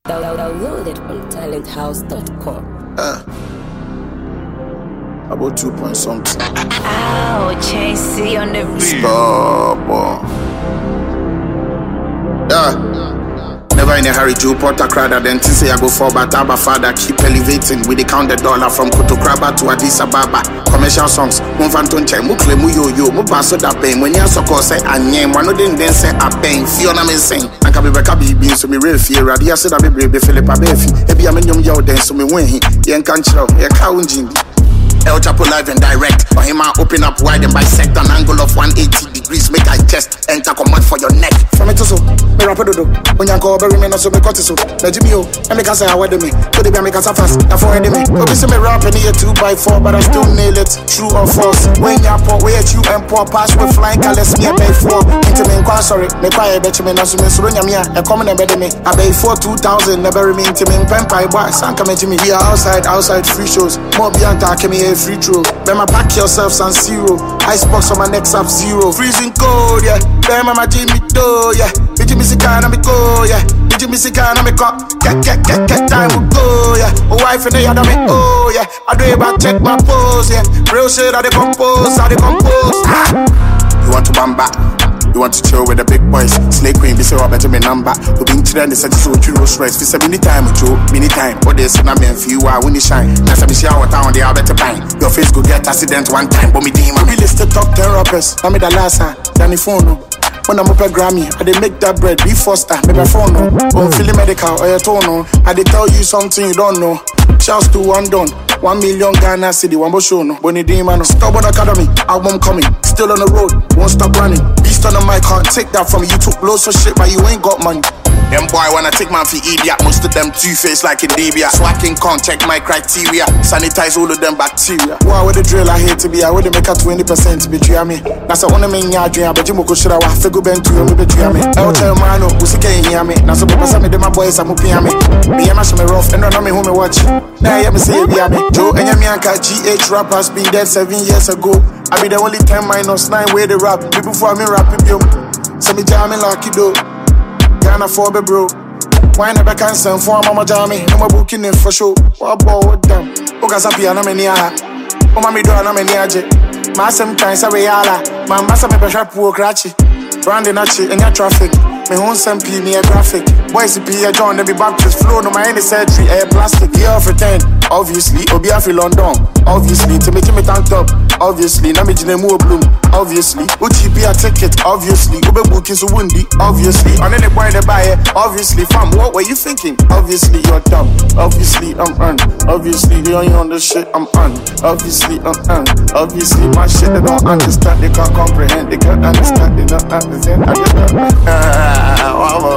Download it from talenthouse.com. About 2 point something. Ow, Chasey on the beat. Stop. Never in a hurry, Joe Porter Crowder. Then to say I go for but Abba Father. Keep elevating with the count the dollar from Kotokraba to Addis Ababa. Commercial songs, Monfantonche, Mukle Muyo, Mubaso da pain. When you're so called say a name, one of them then say a pain. Fiona me sing. And can be Bekabi being so me real fear. Radia said I be brave, Philippa Befi. Ebi amenium yaw then so me win he. Yen can't chill, yen counting. El Chapo live and direct. Or him open up wide and bisect an angle of 180 degrees. Make I chest enter command for your neck. From it to so, me rapido. When you go bury me, no so me cut it so. Now Jimmy O, and me can say I wear me. Could it be make us fast? I forward me. But we see me rap in here 2x4, but I still nail it. True or false? When you pour, where you and pour pass with flying colors, me a pay for. Into me inquire sorry. Me pay a bet me, no so me so me a common and better me. I pay for 2,000, never me into me. Pempai boy, Sanka me Jimmy. We are outside free shows. More beyond talking me a free throw. Bema pack yourself San Zero. Icebox on my neck up zero. Freezing cold, yeah. Bema my Jimmy do, yeah. Did you miss a car? Me go, yeah. Did you miss a car? Me go. Get time we go, yeah. A wife in the yard me, oh yeah. I do about check my pose, yeah. Real shit I decompose, You want to bamba? You want to chill with the big boys? Slay Queen, be say what better me number. We been trending the set so you Rolls Royce. We say many time with you, many time. What they say na me for you are when you shine. Now say me share what town they are better bang. Your face go get accident one time, but me demon. We list the top 10 rappers. I made the last time, Danny Fono. When I'm up at Grammy, I dey make that bread, be Foster, make my phone no. I'm feeling medical, or your tone no. I dey tell you something you don't know. Shouts to one done. 1 million Ghana city, one more show no. Bonnie Demon, Stubborn Academy, album coming. Still on the road, won't stop running. Beast on the mic, can't take that from you. You took loads of shit, but you ain't got money. Them boy wanna take man for idiot. Most of them two-faced like a Dabia. So I can can't check my criteria. Sanitize all of them bacteria. Wow, with the drill I hate to be. I would make a 20% to betray me. That's a one of my dream. But you go should I have to go bend to you betray me. I'll tell man, who see can hear me. Now some people say me, my boys, I'm up here me. Me and my me rough, and don't know me who me watch. Now you me say we are me. Joe and Yamianka GH rappers been dead 7 years ago. I be the only 10 minus 9 way they rap. People for me rapping yo. So me jamming like you do. Ghana for be bro. Why never can send for mama jammy? No more booking in for show. What about them? Okasapi and I'm in here. Oh, mommy, do I'm in here. My sometimes I wear my master me pressure poor cratchy. Branding Nachi in your traffic. Me home some P me a graphic. Boys P a John, they be Baptist flow. No my any surgery, air plastic. Yeah, for 10. Obviously, Obia fi London. Obviously, to make me tank top. Obviously, na me jine more bloom. Obviously, Uchi be a ticket. Obviously, Ube book is a windy. Obviously, on any boy they buy it. Obviously, fam, what were you thinking? Obviously, you're dumb. Obviously, I'm on. Obviously, they on you on the shit I'm on. Obviously, I'm on. Obviously, my shit they don't understand. They can't comprehend. They can't understand. They don't understand.